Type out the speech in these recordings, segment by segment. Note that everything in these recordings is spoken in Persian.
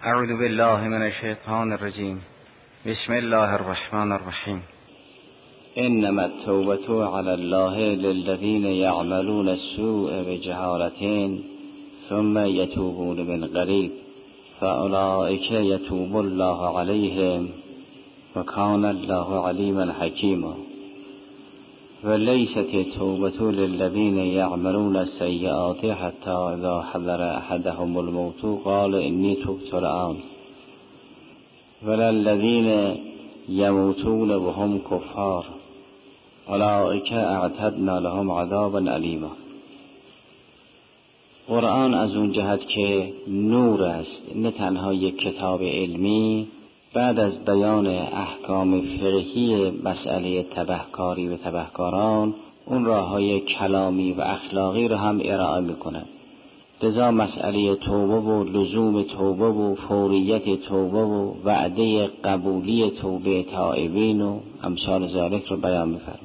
اعوذ بالله من الشیطان الرجیم. بسم الله الرحمن الرحیم. انما التوبة على الله للذين يعملون السوء بجهالة ثم يتوبون من قريب فأولئك يتوب الله عليهم وكان الله عليما حكيما. وليست التوبة للذين يعملون السيئات حتى إذا حضر أحدهم الموت قال إني تبت الآن وللذين يموتون وهم كفار أولئك اعتدنا لهم عذابا ألیما. قرآن از اون جهت که نور است، نه تنها یک کتاب علمی، بعد از بیان احکام فقهی مسئله تبهکاری و تبهکاران، اون راههای کلامی و اخلاقی رو هم ارائه میکنه. لذا مسئله توبه و لزوم توبه و فوریت توبه و وعده قبولی توبه تائبین و امثال ذالک رو بیان می‌فرماید.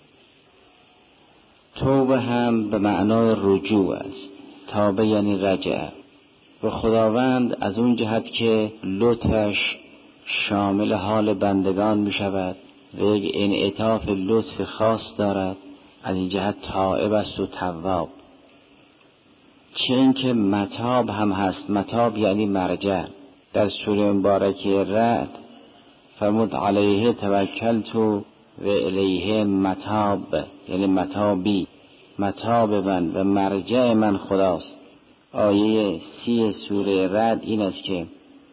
توبه هم به معنای رجوع است. توبه یعنی رجع. و خداوند از اون جهت که لطفش شامل حال بندگان می شود و یک انعطاف لطف خاص دارد، از این جهت تائب است و تواب. چه اینکه متاب هم هست. متاب یعنی مرجع. در سوره مبارکه رعد فرمود علیه توکلت و الیه متاب، یعنی متابی، متاب من و مرجع من خداست. آیه 30 سوره رعد این است که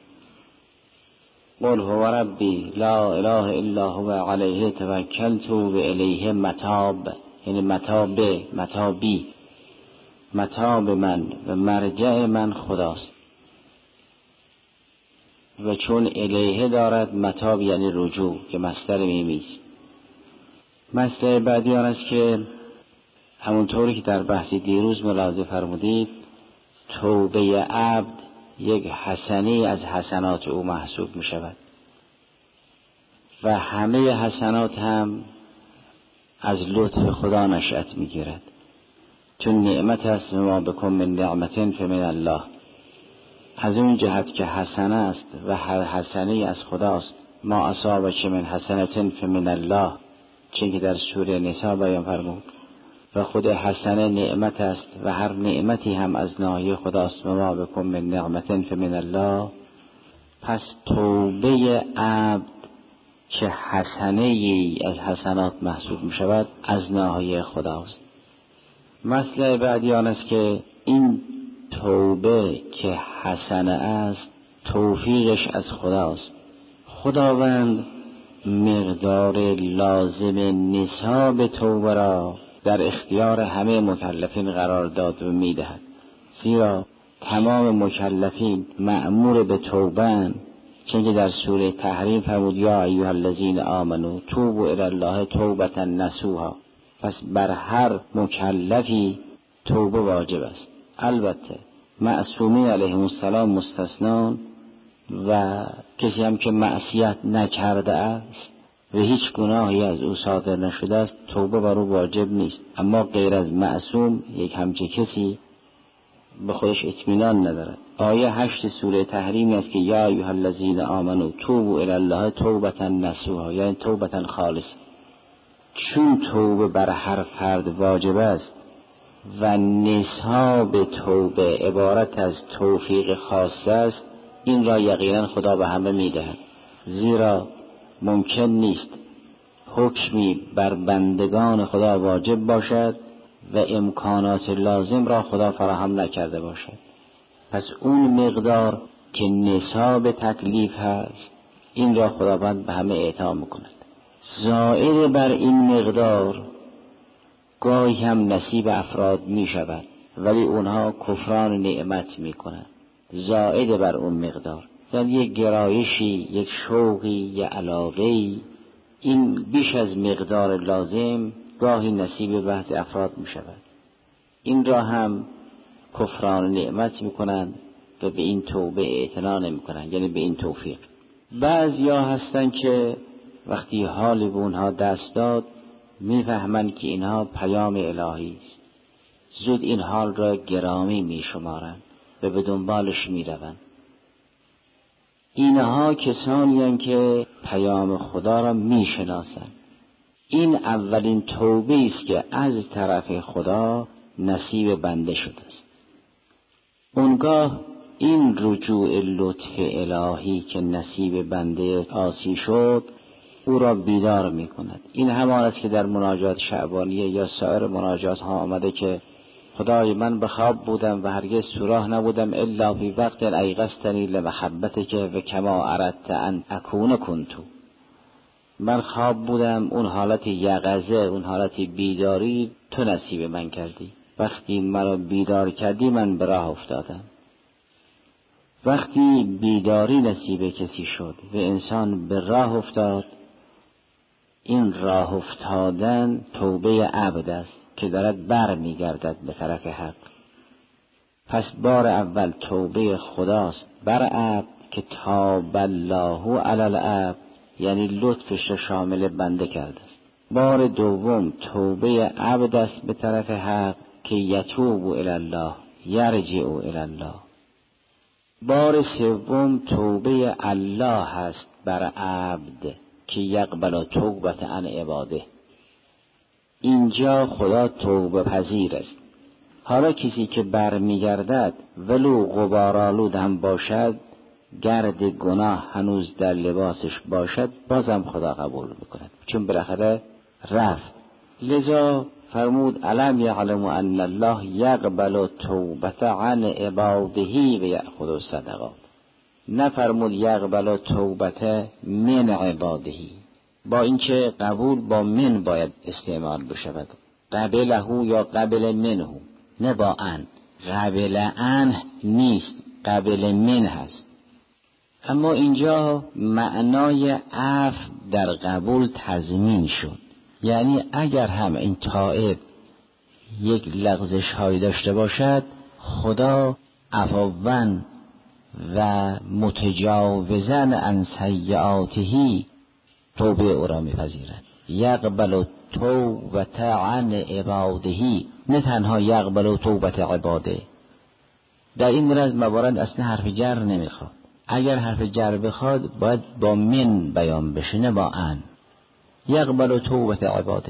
قل هو ربی لا اله الا هو علیه توکلت و الیه متاب، یعنی متابی، متاب من و مرجع من خداست. و چون الیه دارد متاب یعنی رجوع که مصدر میمی است. مصدر بعدی آن است که همونطوری که در بحث دیروز ملاحظه فرمودید، توبه عبد یک حسنی از حسنات او محسوب می شود و همه حسنات هم از لطف خدا نشأت می گیرد، چون نعمت است ما بکن من نعمت فمن الله. از اون جهت که حسنه است و هر حسنی از خداست. ما اصابک من حسنة فمن الله، چون که در سوره نساء بیان فرمود. و خود حسنه نعمت است و هر نعمتی هم از ناحیه خداست. ما بکن من نعمت فمن الله. پس توبه عبد که حسنه ای از حسنات محسوب می شود از ناحیه خداست. مسئله بعدی آن است که این توبه که حسنه است توفیقش از خداست. خداوند مقدار لازم نصاب توبه را در اختیار همه مکلفین قرار داد و میدهد، زیرا تمام مکلفین مأمور به توبه، چون که در سوره تحریم فرمود یا ایها الذین آمنوا توبوا الی الله توبة نصوحا. پس بر هر مکلفی توبه واجب است. البته معصومین علیهم السلام مستثنان و کسی هم که معصیت نکرده است و هیچ گناهی از او صادر نشده است توبه بر او واجب نیست. اما غیر از معصوم یک همچه کسی به خودش اطمینان ندارد. آیه 8 سوره تحریم است که یا ایها الذین آمنوا توبوا الی الله توبة نصوحا، یعنی توبة خالص. چون توبه بر هر فرد واجب است و نصاب توبه عبارت از توفیق خاص است، این را یقینا خدا به همه میدهد، زیرا ممکن نیست حکمی بر بندگان خدا واجب باشد و امکانات لازم را خدا فراهم نکرده باشد. پس اون مقدار که نصاب تکلیف هست این را خداوند به همه اعطا میکند. زائد بر این مقدار گاهی هم نصیب افراد می شود ولی اونها کفران نعمت می کنند. زائد بر اون مقدار، یعنی یک گرایشی، یک شوقی، یک علاقه‌ای، این بیش از مقدار لازم گاهی نصیب بعض افراد می شود. این را هم کفران نعمت می کنند و به این توبه اعتنا نمی کنند، یعنی به این توفیق. بعضیا هستند که وقتی حال به اونها دست داد میفهمند که اینها پیام الهی است، زود این حال را گرامی می شمارند و به دنبالش می روند. اینها کسانی هستند که پیام خدا را میشناسند. این اولین توبه است که از طرف خدا نصیب بنده شده است. اونگاه این رجوع لطف الهی که نصیب بنده عاصی شد او را بیدار می کند. این همان است که در مناجات شعبانیه یا سایر مناجات ها آمده که خدای من به خواب بودم و هرگز سوراخ نبودم الا فی وقت ایقظتنی لمحبتک و کما اردت ان اکون کنتو. من خواب بودم، اون حالت یقظه، اون حالت بیداری تو نصیب من کردی. وقتی مرا بیدار کردی من به راه افتادم. وقتی بیداری نصیب کسی شد و انسان به راه افتاد، این راه افتادن توبه عبد است که دارد بر میگردد به طرف حق. پس بار اول توبه خداست بر عبد که تاب الله علی العبد، یعنی لطفش را شامل بنده کرده است. بار دوم توبه عبد است به طرف حق که یتوب الی الله، یرجع الی الله. بار سوم توبه الله است بر عبد که یقبل توبت عن عباده. اینجا خدا توبه پذیر است. حالا کسی که برمیگردد ولو غبارآلود هم باشد، گرد گناه هنوز در لباسش باشد، بازم خدا قبول میکند، چون بالاخره رفت. لذا فرمود الم یعلم ان الله یقبل توبت عن عباده و یأخذ الصدقات. نفرمود یقبل توبت من عباده، با اینکه قبول با من باید استعمال بشود، قبله یا قبل منه، نه با ان. قبل ان نیست، قبل من هست. اما اینجا معنای عفو در قبول تضمین شد. یعنی اگر هم این تائب یک لغزش هایی داشته باشد، خدا عفواً و متجاوزاً عن سیئاته توبه او را میپذیرد. یقبل توبت عن عباده، نه تنها یقبل توبت عباده. در این گونه از موارد اصلا حرف جر نمیخواد. اگر حرف جر بخواد باید با من بیان بشه، نه با ان. یقبل توبت عباده.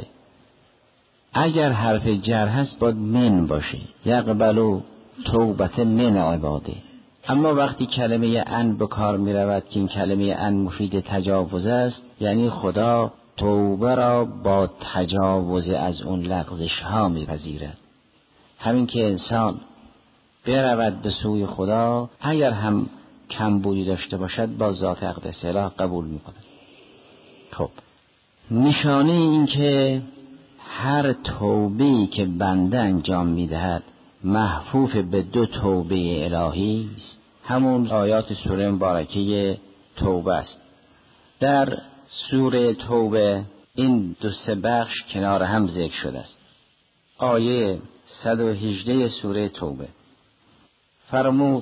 اگر حرف جر هست باید من باشه، یقبل توبت من عباده. اما وقتی کلمه ان به کار می رود که این کلمه ان مفید تجاوز است، یعنی خدا توبه را با تجاوز از اون لغزش ها می پذیرد. همین که انسان برود به سوی خدا، اگر هم کمبودی داشته باشد با ذات اقدس اله قبول می کند. خب نشانه این که هر توبه‌ای که بنده انجام می دهد محفوف به دو توبه الهی است، همون آیات سوره مبارکه توبه است. در سوره توبه این دو سه بخش کنار هم ذکر شده است. آیه 118 سوره توبه فرمود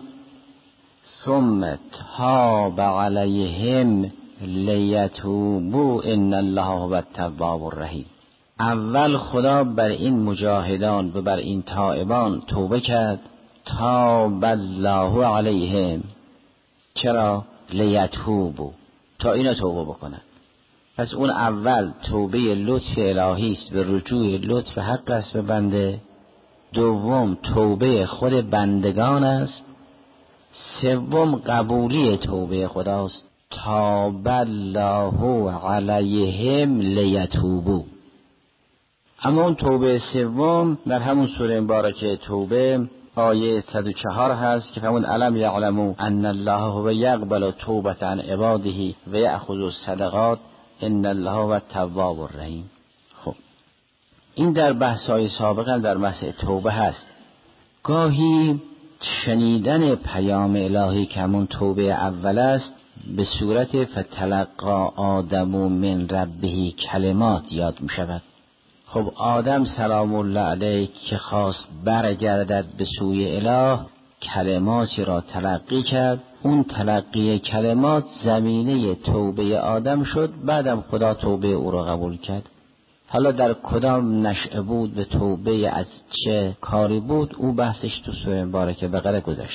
ثم تاب علیهم لیتوبوا ان الله هو التواب الرحیم. اول خدا بر این مجاهدان و بر این تائبان توبه کرد، تاب الله علیهم. چرا؟ لیتوبوا، تا اینا توبه بکنن. پس اون اول توبه لطف الهی است، به رجوع لطف حق است به بنده. دوم توبه خود بندگان است. سوم قبولی توبه خداست، تاب الله علیهم لیتوبوا. اما اون توبه سوم در همون سوره مبارکه توبه آیه 104 هست که فرمود الم یعلموا ان الله هو یقبل توبة عن عباده و یأخذ الصدقات ان الله هو التواب الرحیم. خب این در بحث‌های سابقا در بحث توبه هست. گاهی شنیدن پیام الهی که همون توبه اول است به صورت فتلقا آدم من ربه کلمات یاد می شود. خب آدم سلام الله علیه که خواست برگردد به سوی اله، کلماتی را تلقی کرد. اون تلقی کلمات زمینه توبه آدم شد، بعدم خدا توبه او را قبول کرد. حالا در کدام نشأه بود به توبه از چه کاری بود، او بحثش تو سوره مبارکه بقره گذشت.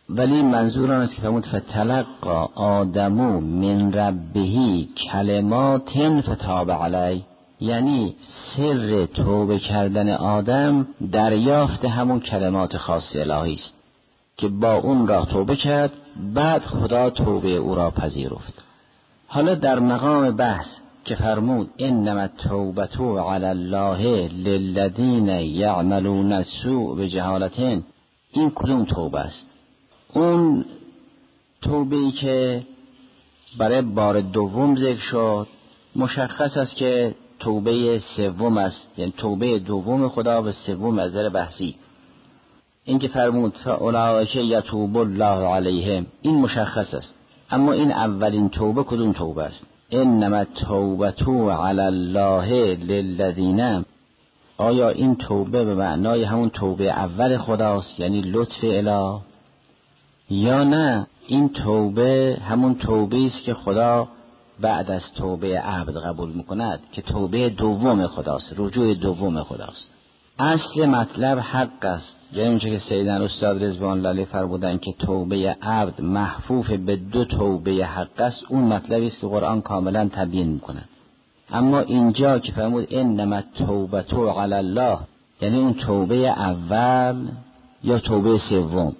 ولی منظور آن است که فرمود فتلقى آدم من ربه کلمات فتاب علیه، یعنی سر توبه کردن آدم دریافت همون کلمات خاص الهی است که با اون را توبه کرد، بعد خدا توبه او را پذیرفت. حالا در مقام بحث که فرمود انما التوبه علی الله للذین یعملون السوء بجهالة، این کدوم توبه است؟ اون توبه‌ای که برای بار دوم ذکر شد مشخص است که توبه سوم است، یعنی توبه دوم خدا و سوم از نظر بحثی. این که فرمود فاولئک یتوب الله علیهم، این مشخص است. اما این اولین توبه کدوم توبه است؟ انما التوبه علی الله للذین، آیا این توبه به معنای همون توبه اول خداست یعنی لطف اله، یا نه این توبه همون توبه است که خدا بعد از توبه عبد قبول میکند که توبه دوم خداست، رجوع دوم خداست؟ اصل مطلب حق است، یعنی اونچه که سیدنا استاد رضوان الله علیه فرمودن که توبه عبد محفوف به دو توبه حق است، اون مطلبی است که قرآن کاملا تبیین میکنه. اما اینجا که فرمود انما التوبه علی الله، یعنی اون توبه اول یا توبه سوم،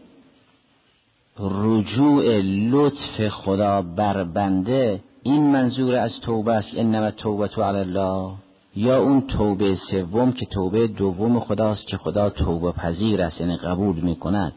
رجوع لطف خدا بر بنده، این منظور از توبه است انما التوبه علی الله، یا اون توبه سوم که توبه دوم خداست که خدا توبه پذیر است یعنی قبول میکند؟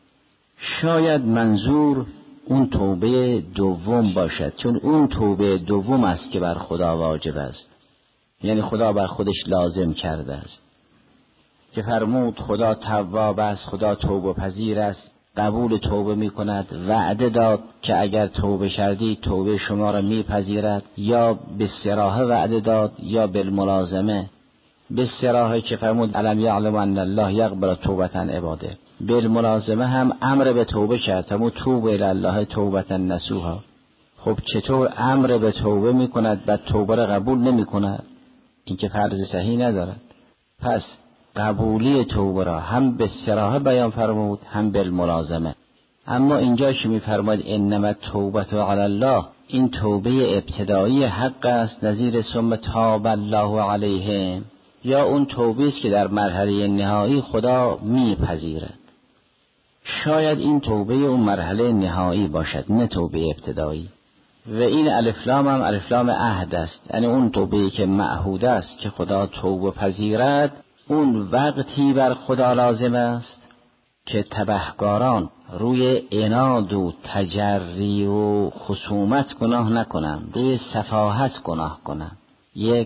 شاید منظور اون توبه دوم باشد، چون اون توبه دوم است که بر خدا واجب است، یعنی خدا بر خودش لازم کرده است که فرمود خدا تواب است، خدا توبه پذیر است، قبول توبه می کند، وعده داد که اگر توبه کردی توبه شما را می پذیرد، یا به صراحه وعده داد یا بالملازمه. به صراحه که فرمود الم یعلم ان الله یقبل توبة عباده، بالملازمه هم امر به توبه کرد، فرمود توب الی الله توبة نصوحا. خب چطور امر به توبه می کند بعد توبه را قبول نمی کند؟ این که فرض صحیح ندارد. پس قبولی توبه را هم به صراحه بیان فرمود هم بالملازمه. اما اینجا که می‌فرماید انما التوبه علی الله، این توبه ابتدایی حق است نظیر ثم تاب الله علیهم، یا اون توبه است که در مرحله نهایی خدا میپذیرد؟ شاید این توبه اون مرحله نهایی باشد نه توبه ابتدایی. و این الف لام هم الف لام عهد است، یعنی اون توبه که معهود است که خدا توبه پذیرد، اون وقتی بر خدا لازم است که تبهکاران روی عناد و تجری و خصومت گناه نکنن، روی سفاهت گناه کنن، یک،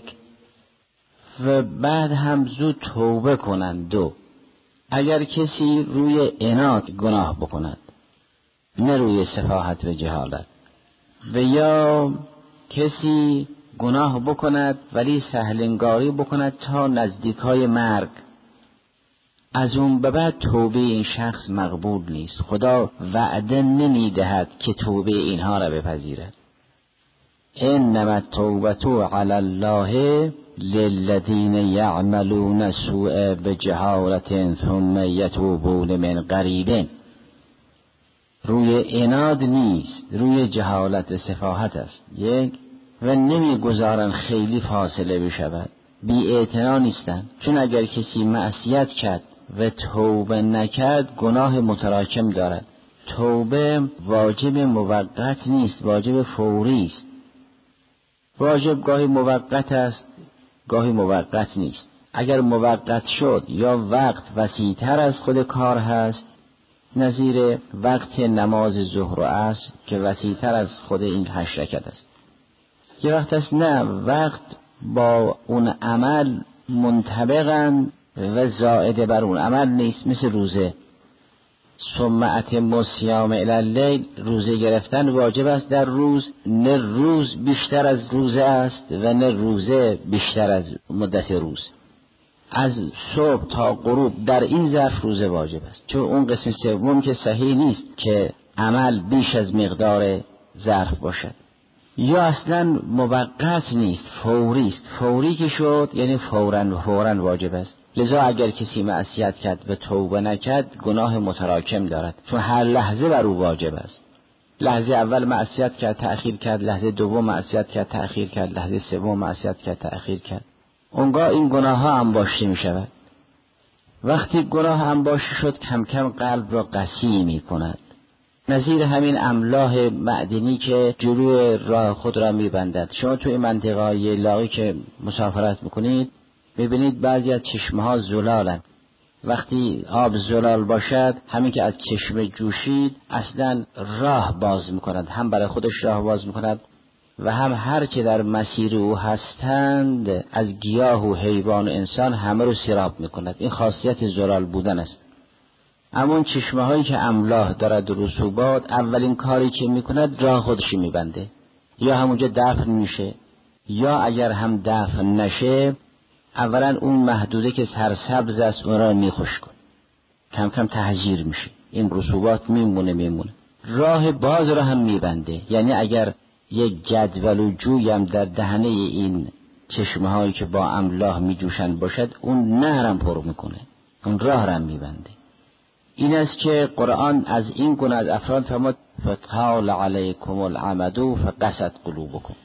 و بعد هم زود توبه کنن، دو. اگر کسی روی عناد گناه بکند نه روی سفاهت و جهالت، و یا کسی گناه بکند ولی سهلنگاری بکند تا نزدیکای مرگ، از اون به بعد توبه این شخص مقبول نیست. خدا وعده نمی دهد که توبه اینها را بپذیرد. انما التوبه علی الله للذین یعملون السوء بجهالة ثم یتوبون من قریب. روی عناد نیست، روی جهالت و سفاهت است، یک، و نمیگذارن خیلی فاصله بشود، بی اعتنا نیستن. چون اگر کسی معصیت کرد و توبه نکرد گناه متراکم دارد. توبه واجب موقت نیست، واجب فوری است. واجب گاهی موقت است گاهی موقت نیست. اگر موقت شد یا وقت وسیع‌تر از خود کار هست، نظیر وقت نماز ظهر و عصر که وسیع‌تر از خود این 8 رکعت است. یه وقت است نه، وقت با اون عمل منطبقن و زائد بر اون عمل نیست، مثل روزه. ثم اتموا الصیام الی اللیل، روزه گرفتن واجب است در روز، نه روز بیشتر از روزه است و نه روزه بیشتر از مدت روز. از صبح تا غروب در این ظرف روزه واجب است، چون اون قسم سوم که صحیح نیست که عمل بیش از مقدار ظرف باشد. یا اصلا موقت نیست، فوری است. فوری که شد یعنی فوراً واجب است. لذا اگر کسی معصیت کرد و توبه نکرد گناه متراکم دارد، چون هر لحظه بر او واجب است. لحظه اول معصیت کرد تأخیر کرد، لحظه دوم معصیت کرد تأخیر کرد، لحظه سوم معصیت کرد تأخیر کرد، اونگاه این گناه ها انباشته می شود. وقتی گناه انباشته شد کم کم قلب را قسی می کند، نظیر همین املاح معدنی که جلوی راه خود را می بندد. شما تو این منطقه ییلاقی که مسافرت میکنید میبینید بعضی از چشمه ها زلالن. وقتی آب زلال باشد همین که از چشمه جوشید اصلا راه باز میکند، هم برای خودش راه باز میکند و هم هر چه در مسیر او هستند از گیاه و حیوان و انسان همه رو سیراب میکند. این خاصیت زلال بودن است. اما اون چشمه هایی که املاح دارد و رسوبات، اولین کاری که میکند راه خودش میبنده، یا همونجا دفن میشه، یا اگر هم دفن نشه اولا اون محدوده که سرسبز است اون را میخوش کن، کم کم تهجیر میشه، این رسوبات میمونه. راه باز را هم میبنده. یعنی اگر یک جدول و جویم در دهنه این چشمه هایی که با املاح میجوشند باشد اون نهرم پر میکنه، اون راه را میبنده. این است که قرآن از این گونه از افراد فرمود فطال علیکم العمد فقست قلوبکم،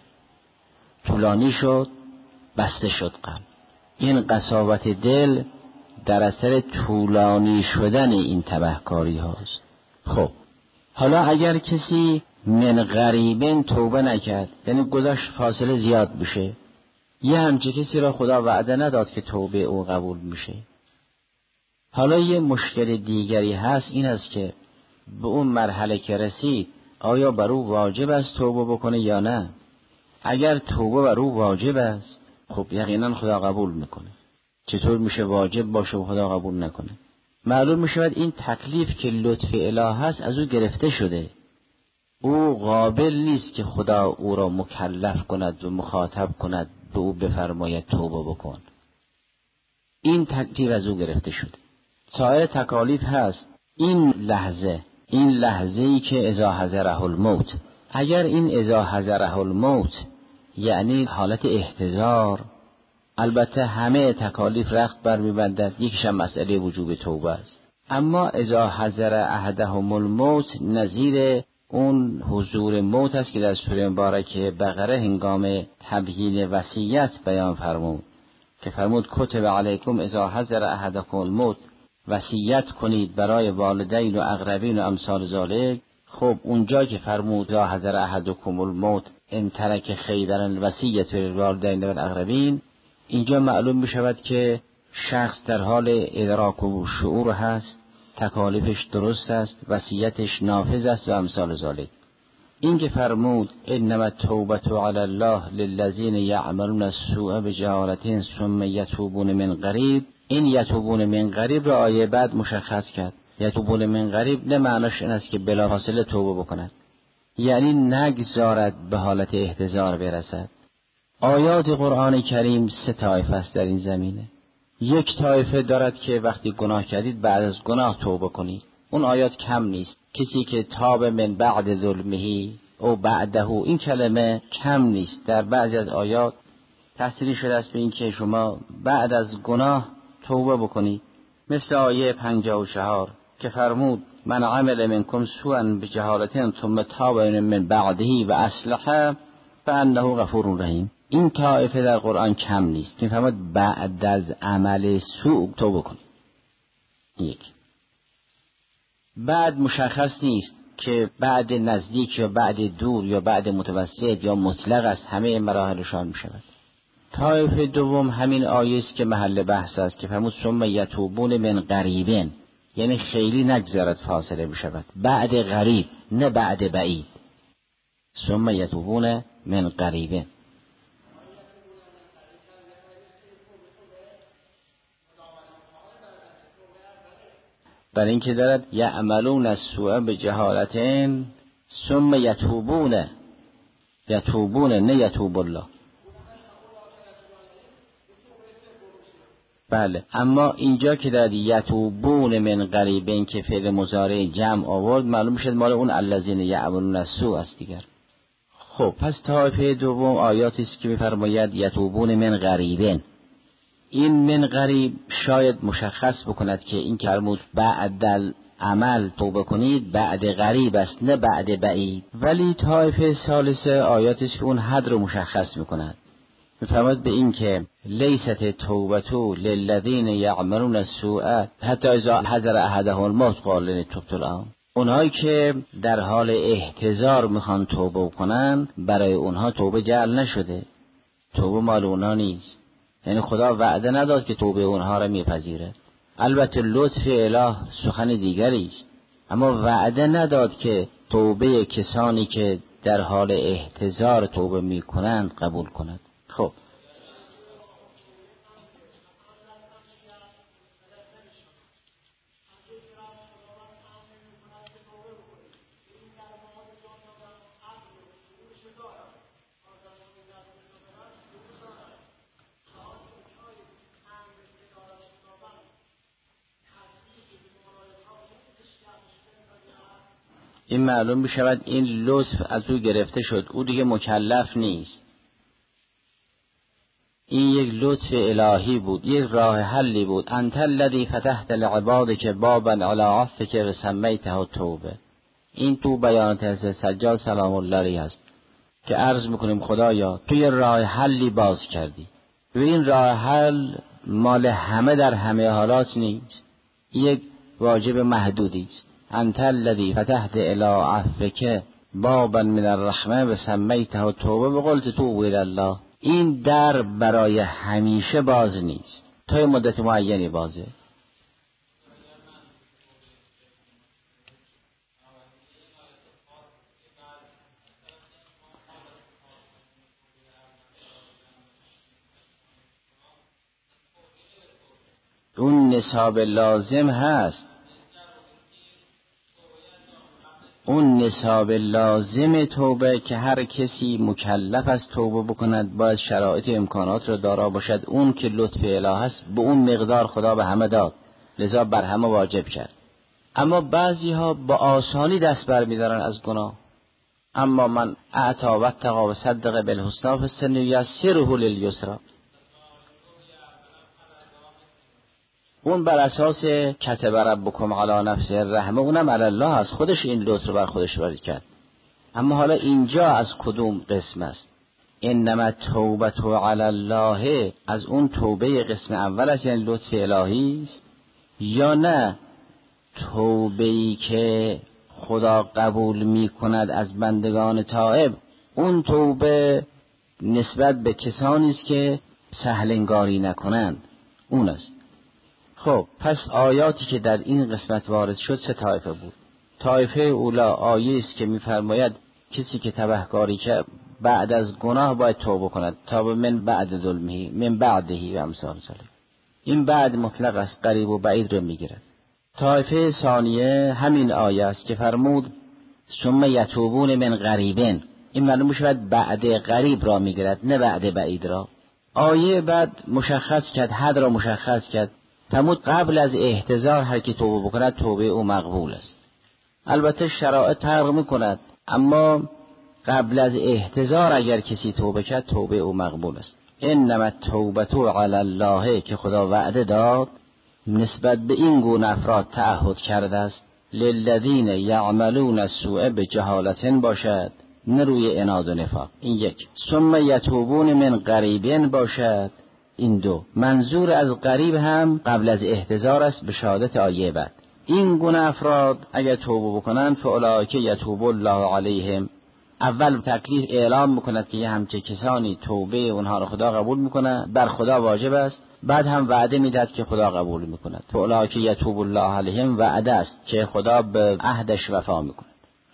طولانی شد بسته شد قلب. این قساوت دل در اثر طولانی شدن این تبهکاری هاست. خب حالا اگر کسی من غریبین توبه نکرد، یعنی گذاشت فاصله زیاد بشه، یه همچه کسی را خدا وعده نداد که توبه او قبول میشه. حالا یه مشکل دیگری هست، این است که به اون مرحله که رسید آیا بر او واجب است توبه بکنه یا نه؟ اگر توبه بر او واجب است خب یقینا خدا قبول میکنه. چطور میشه واجب باشه و خدا قبول نکنه؟ معلوم میشود این تکلیف که لطف الهی هست از او گرفته شده، او قابل نیست که خدا او را مکلف کند و مخاطب کند به او بفرماید توبه بکن. این تکلیف از او گرفته شده. سایر تکالیف هست. این لحظه‌ای که اذا حضره الموت، اگر این اذا حضره الموت یعنی حالت احتضار، البته همه تکالیف رخت بر میبندد، یکیش هم مسئله وجوب توبه است. اما اذا حضر احدهم الموت نظیر اون حضور موت است که در سوره مبارکه بقره هنگام تبیین وصیت بیان فرمود که فرمود کتب علیکم اذا حضر احدکم الموت، وصیت کنید برای والدین و اقربین و امثال ذالک. خب اونجا که فرمود اذا حضر احدکم الموت ان ترک خیرا الوصیة للوالدین و الاقربین، اینجا معلوم می شود که شخص در حال ادراک و شعور هست، تکالیفش درست است، وصیتش نافذ است و امثال ذالک. این که فرمود انما التوبة علی الله للذین یعملون السوء بجهالة ثم یتوبون من قریب، این یتوبون من قریب را آیه بعد مشخص کرد. یتوبون من قریب نه معناش این است که بلافاصله توبه بکند، یعنی نگذارد به حالت احتضار برسد. آیات قرآن کریم 3 طایفه است در این زمینه. یک طایفه دارد که وقتی گناه کردید بعد از گناه توبه کنید، اون آیات کم نیست. کسی که تاب من بعد ظلمه او بعده، این کلمه کم نیست. در بعضی از آیات تصریح شده است به این که شما بعد از گناه توبه بکنید، مثل آیه 54 که فرمود من عمل منکم سوءا بجهالة ثم تاب من بعده و اصلح فانه غفور رحیم. این طایفه در قرآن کم نیست که فرمود بعد از عمل سوء توبه کنید. یک بعد مشخص نیست که بعد نزدیک یا بعد دور یا بعد متوسط یا مطلق است، همه مراحلشان می شود. طایفه دوم همین آیه است که محل بحث است که فرمود ثم یتوبون من قریبین، یعنی خیلی نگذارد فاصله بشود، بعد قریب نه بعد بعید. ثم یتوبون من قریبین. برای اینکه دارد یعملون السوء بجهالة ثم یتوبون نه یتوب الله. بله، اما اینجا که دارد یتوبون من قریبین که فعل مضارع جمع آورد، معلوم شد مال اون الذین یعملون السوء است دیگر. خب پس طایفه دوم آیاتی است که می‌فرماید یتوبون من قریبین، این من قریب شاید مشخص بکند که این فرمود بعد عمل توبه کنید بعد قریب است نه بعد بعید، ولی طایفه ثالثه آیاتش که اون حد رو مشخص میکند. میفرماد به این که لیست توبتو للذین یعملون السوء حتی اذا حضر احدهم الموت قال ان تبت الان. اونهایی که در حال احتضار میخوان توبه کنن برای اونها توبه جعل نشده، توبه مال اونها نیست. یعنی خدا وعده نداد که توبه اونها را میپذیره. البته لطف اله سخن دیگری است، اما وعده نداد که توبه کسانی که در حال احتضار توبه میکنند قبول کند. خب این معلوم میشود این لطف از او گرفته شد، او دیگه مکلف نیست. این یک لطف الهی بود، یک راه حلی بود. انت الذی فتحت لعبادک بابا علی عفک سمیته توبه. این تو بیانات حضرت سجاد سلام الله علیه است که عرض میکنیم خدایا تو یه راه حلی باز کردی و این راه حل مال همه در همه حالات نیست، یک واجب محدودی است. انت الذی فتحت الی عفک بابا من الرحمه و سمیته توبه و قلت توبوا الی الله. این در برای همیشه باز نیست، تا مدت معینی بازه. اون نصاب لازم هست، اون نصاب لازم توبه که هر کسی مکلف است توبه بکند باید شرایط و امکانات را دارا باشد. اون که لطف اله است به اون مقدار خدا به همه داد، لذا بر همه واجب کرد. اما بعضی ها با آسانی دست بر می‌دارن از گناه. اما من اعطا و اتقا و صدق بالحسنی فسنیسره للیسری. اون بر اساس کتب ربکم علی نفسه الرحمه، اونم علی الله است، خودش این لطف رو بر خودش وارد کرد. اما حالا اینجا از کدوم قسم است؟ انما توبت علی الله، از اون توبه قسم اول است یعنی لطف الهی است، یا نه توبه‌ای که خدا قبول می‌کند از بندگان تائب، اون توبه نسبت به کسانی است که سهل انگاری نکنند، اون است. خب پس آیاتی که در این قسمت وارد شد سه طایفه بود. طایفه اولا آیه است که می‌فرماید کسی که تبهکاری کرد بعد از گناه باید توبه کند، توبه من بعد ظلمه من بعدهی و امثال ذلک. این بعد مطلق است، قریب و بعید رو میگیرد. طایفه ثانیه همین آیه است که فرمود ثم یتوبون من قریبین. این معلوم شود بعد قریب را میگیرد نه بعد بعید را. آیه بعد مشخص کرد، حد را مشخص کرد، فرمود قبل از احتضار هر کی توبه بکند توبه او مقبول است. البته شرایط فرق میکند، اما قبل از احتضار اگر کسی توبه کرد توبه او مقبول است. انما التوبة علی الله که خدا وعده داد نسبت به این گونه افراد تعهد کرده است. للذین یعملون السوء بجهالت باشد، نه روی عناد و نفاق. این یک. ثم یتوبون من قریبین باشد، این دو. منظور از قریب هم قبل از احتضار است به شهادت آیه بعد. این گونه افراد اگر توبه بکنند فاولئک یتوب الله علیهم. اول تکلیف اعلام میکند که یه همچه کسانی توبه اونها رو خدا قبول میکنه، بر خدا واجب است. بعد هم وعده میداد که خدا قبول میکند. فاولئک یتوب الله علیهم وعده است که خدا به عهدش وفا میکند.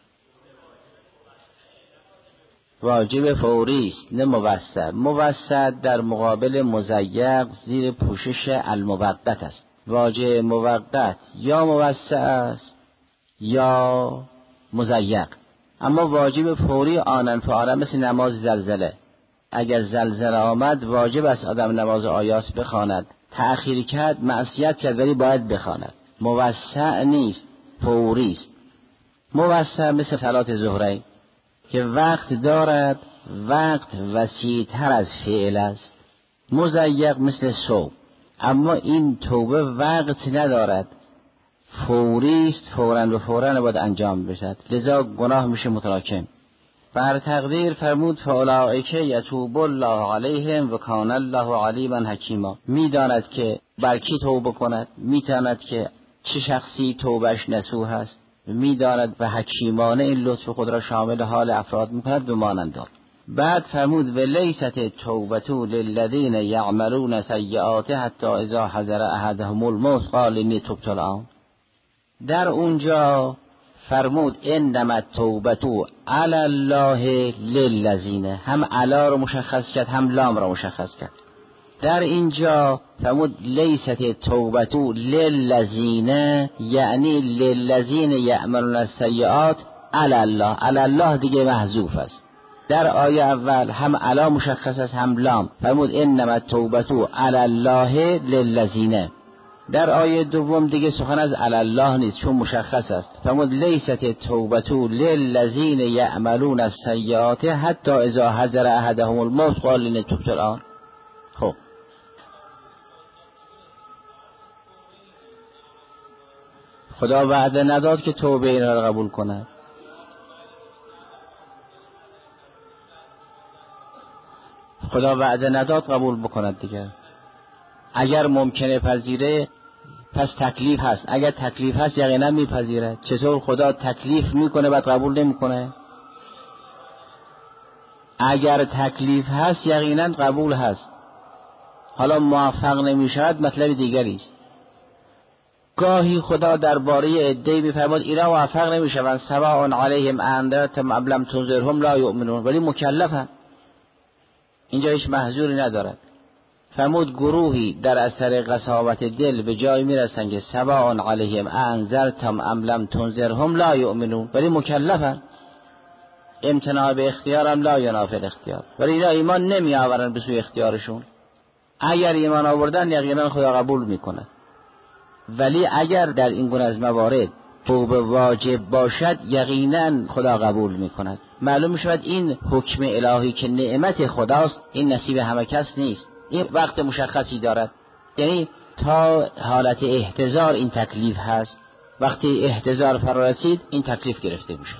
واجب فوری است نه موسط. موسط در مقابل مضیق زیر پوشش الموقت است. واجب موقت یا موسط است یا مضیق. اما واجب فوری آنن فعلا مثل نماز زلزله. اگر زلزله آمد واجب است آدم نماز آیاس بخواند، تأخیر کرد معصیت کرد ولی باید بخواند. موسع نیست، فوری است. موسع مثل صلات ظهر که وقت دارد، وقت وسیع‌تر از فعل است. مضیق مثل صبح اما این توبه وقت ندارد، فوری است، فوراً باید انجام بشد، لذا گناه میشه متراکم. بر تقدیر فرمود فاولئک یتوب الله علیهم و کان الله علیما حکیما. میداند که بر کی توبه کند، میداند که چه شخصی توبهش نصوح است، میداند و حکیمانه این لطف خود را شامل حال افراد میکند به مانند آن. بعد فرمود ولیست توبة للذین یعملون سیئات حتی اذا حضر احدهم الموت قال انی تبت الآن. در اونجا فرمود انما التوبة علی الله للذین، هم علا رو مشخص کرد هم لام رو مشخص کرد. در اینجا فرمود لیست توبة للذین، یعنی للذین یعملون السیئات علی الله. علی الله دیگه محذوف است. در آیه اول هم علا مشخص است هم لام، فرمود انما التوبة علی الله للذین. در آیه دوم دیگه سخن از علی الله نیست چون مشخص است، فرمود لیست توبة للذین یعملون السیئات حتی اذا حضر احدهم الموت قال انی تبت الآن. خب خدا وعده نداد که توبه اینا را قبول کند. خدا وعده نداد قبول بکند دیگه. اگر ممکنه پذیره پس تکلیف هست، اگر تکلیف هست یقینا میپذیره. چطور خدا تکلیف میکنه بعد قبول نمیکنه؟ اگر تکلیف هست یقینا قبول هست، حالا موفق نمیشود مطلب دیگری است. گاهی خدا درباره عده‌ای میفرماد اینا موفق نمیشوند سواء علیهم انذرتهم ام لم تنذرهم لا یؤمنون، ولی مکلفن، اینجا هیچ محذوری ندارد. فرمود گروهی در اثر قساوت دل به جای میرسن که سواء علیهم انذرتهم ام لم تنذرهم لا یؤمنون، ولی مکلفن. امتناع به اختیارم لا ینافی الاختیار، ولی اینا ایمان نمی آورن به سوی اختیارشون. اگر ایمان آوردن یقینا خدا قبول میکنه، ولی اگر در این گونه از موارد توبه واجب باشد یقینا خدا قبول میکند. معلوم میشود این حکم الهی که نعمت خداست این نصیب همه کس نیست، این وقت مشخصی دارد. یعنی تا حالت احتضار این تکلیف هست، وقتی احتضار فرا رسید این تکلیف گرفته میشه.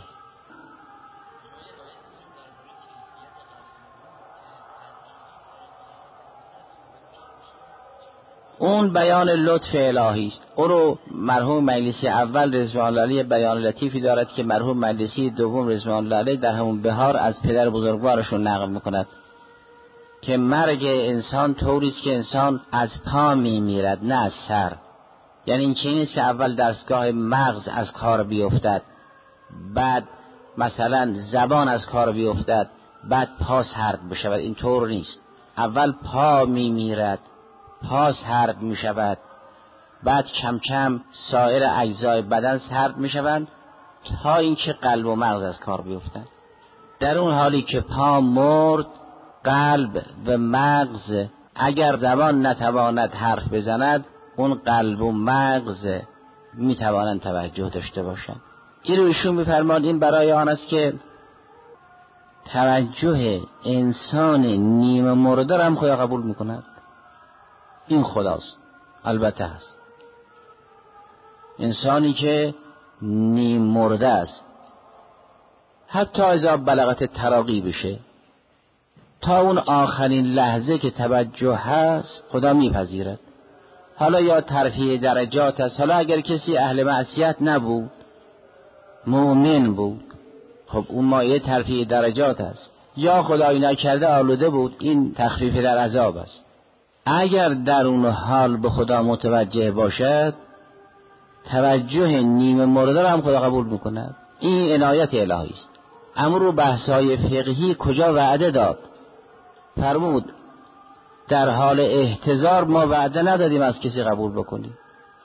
اون بیان لطف الهی است. او رو مرحوم مجلسی اول رضوان الله علیه بیان لطیفی دارد که مرحوم مجلسی دوم رضوان الله علیه در همون بهار از پدر بزرگوارشون نقل میکند که مرگ انسان طوری است که انسان از پا میمیرد نه از سر. یعنی این چیزی نیست که اول دستگاه مغز از کار بیفتد، بعد مثلا زبان از کار بیفتد، بعد پا سرد بشود. این طور نیست. اول پا میمیرد، پا سرد می شود، بعد کم کم سایر اجزای بدن سرد می شوند تا اینکه قلب و مغز از کار بیفتند. در اون حالی که پا مرد، قلب و مغز اگر زبان نتواند حرف بزند، اون قلب و مغز می توانند توجه داشته باشند. این رو ایشون می‌فرماد این برای آن است که توجه انسان نیمه مرده را هم خدا قبول می‌کند. این خداست. البته هست انسانی که نیم مرده است، حتی اذا بلغت تراقی بشه، تا اون آخرین لحظه که توجه هست خدا میپذیرد. حالا یا ترفیع درجات است، حالا اگر کسی اهل معصیت نبود مؤمن بود، خب اون مایه ترفیع درجات است. یا خدایی نکرده آلوده بود، این تخفیف در عذاب است. اگر در اون حال به خدا متوجه باشد، توجه نیمه مرده را هم خدا قبول میکند. این عنایت الهی است. اما رو بحث‌های فقهی کجا وعده داد؟ فرمود در حال احتضار ما وعده ندادیم از کسی قبول بکنیم.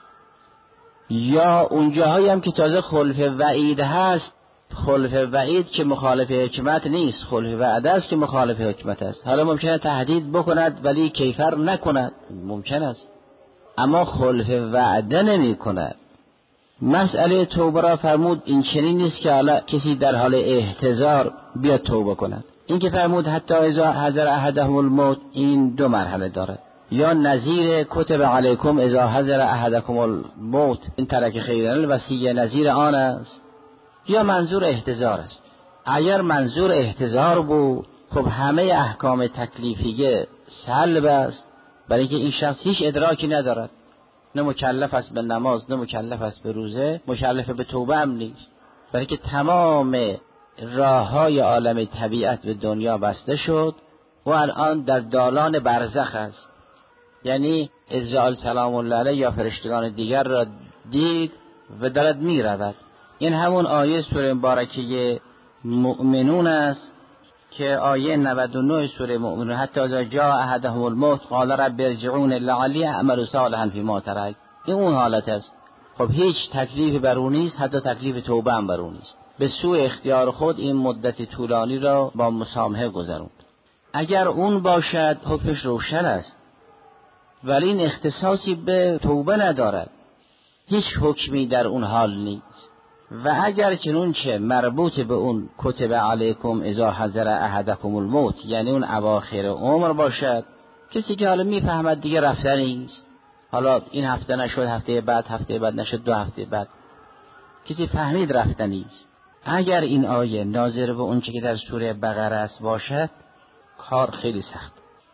یا اونجاهایی هم که تازه خلف وعید هست، خلف وعید که مخالف حکمت نیست، خلف وعده است که مخالف حکمت است. حالا ممکنه تهدید بکند ولی کیفر نکند، ممکن است، اما خلف وعده نمی کند. مسئله توبه را فرمود این چنین نیست که حالا کسی در حال احتضار بیاد توبه کند. این که فرمود حتی اذا حضر احدهم الموت، این دو مرحله دارد. یا نظیر کتب علیکم اذا حضر احدکم الموت این ترک خیرا الوصیه نظیر آن است، یا منظور احتضار است. اگر منظور احتضار بود خب همه احکام تکلیفیه سلب است، برای اینکه این شخص هیچ ادراکی ندارد، نه مکلف است به نماز، نه مکلف است به روزه، مکلف به توبه هم نیست، برای اینکه تمام راههای عالم طبیعت به دنیا بسته شد و الان در دالان برزخ است. یعنی عزرائیل سلام الله علیه یا فرشتگان دیگر را دید و دارد می رود. این همون آیه سوره مبارکه مؤمنون است که آیه 99 سوره مؤمنون، حتی اذا جاء احدهم الموت قال رب ارجعون لعلی اعمل صالحا فیما ترک، این اون حالت است. خب هیچ تکلیف بر او نیست، حتی تکلیف توبه هم بر او نیست، به سوی اختیار خود این مدت طولانی را با مسامحه گذروند. اگر اون باشد حکمش روشن است، ولی این اختصاصی به توبه ندارد، هیچ حکمی در اون حال نیست. و اگر چنونچه مربوط به اون کتب علیکم اذا حضر احدکم الموت، یعنی اون اواخر عمر باشد، کسی که حالا میفهمد دیگه رفتنی نیست، حالا این هفته نشد هفته بعد نشد 2 هفته بعد، کسی فهمید رفتنی است. اگر این آیه ناظر به اون چه که در سوره بقره است باشد، کار خیلی سخت،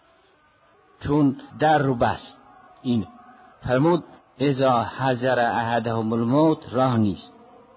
چون در رو بست. این فرمود اذا حضر احدهم الموت راه نیست.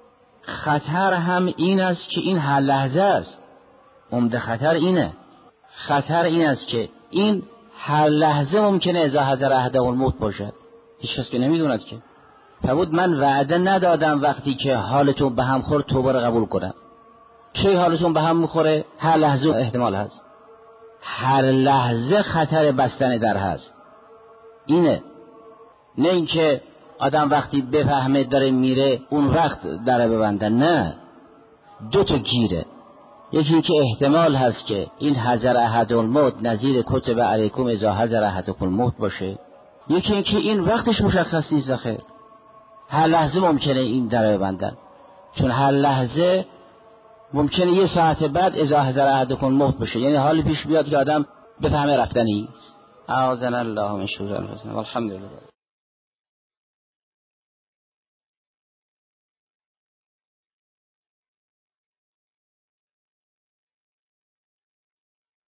خطر هم این است که این هر لحظه است، عمده خطر اینه. خطر این است که این هر لحظه ممکنه اذا حضر احدهم الموت باشد، هیچ کس که نمیدوند که. فرمود من وعده ندادم وقتی که حالتون به هم خورد توبه رو قبول کنم. کی حالتون به هم میخوره؟ هر لحظه احتمال هست، هر لحظه خطر بستن در هست. اینه، نه اینکه آدم وقتی بفهمه داره میره اون وقت داره ببندن، نه. 2 تا گیره، یکی اینکه احتمال هست که این حضر احد الموت نظیر کتب علیکم اذا حضر احدکم الموت باشه، یکی اینکه این وقتش مشخص نیست، آخر هر لحظه ممکنه این داره ببندن، چون هر لحظه ممکنه 1 ساعت بعد اذا حضر احدکم الموت باشه، یعنی حالی پیش بیاد که آدم بفهمه رفتنی است. اعاذنا الله من شرور انفسنا والحمد لله.